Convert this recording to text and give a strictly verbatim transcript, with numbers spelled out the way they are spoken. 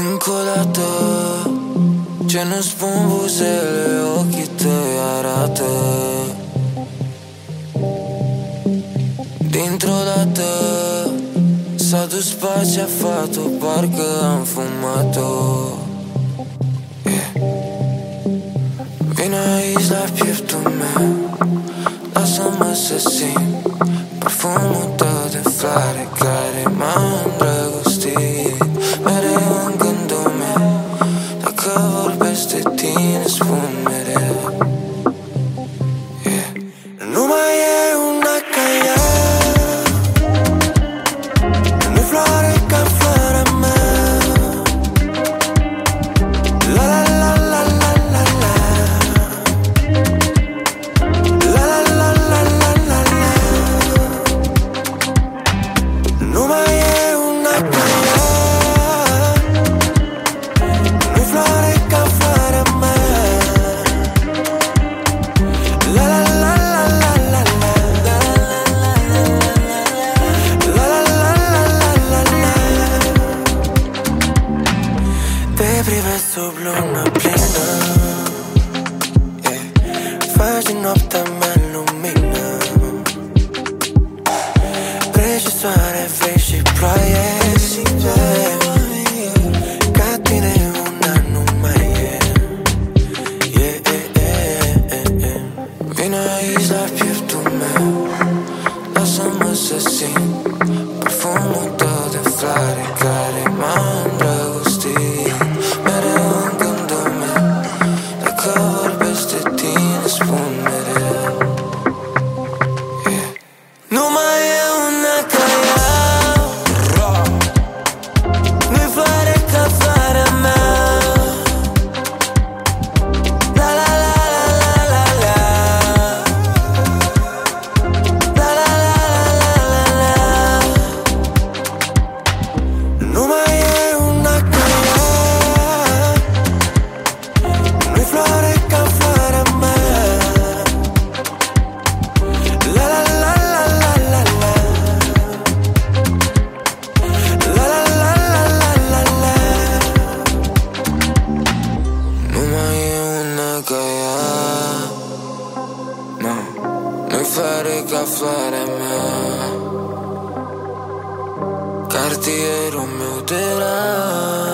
Încă o dată, ce nu spun buzele, ochii tăi arată. Dintr-o dată s-a dus pacea fată, parcă am fumat-o. yeah. Vine aici la pieptul meu, lasă-mă să simt parfumul tău de floare care m-a îndrăgostit. Mereu în gândul meu, dacă vorbesc de tine, spun mereu yeah. Nu mai e una ca ea, nu-i floare ca floarea mea. La la la la la la la, la la la la la la la. Nu mai e una ca ea, nu-i floare ca floarea mea. La la la la la la la, la la la la la la la. Te privesc sub luna plină, yeah. Faci din noaptea mea lumină. Trece soare, vrei și ploaie, yeah. Ca tine una nu mai e, yeah, yeah, yeah, yeah, yeah. Vine aici la pieptul meu, lasă-mă să simt parfumul tău de floare care m-a îndrăgostit. Mereu în gândul meu, dacă vorbesc de tine, spun mereu yeah. Nu mai e una ca ea, nu-i floare ca floarea mea. La la la la la la la, la la la la la la. Nu mai e una ca ea, nu-i floare ca floarea mea. La la la la la la la, la la la la la la la. Nu mai e una ca ea, no. Nu-i floare ca floarea mea. Cartierul meu de la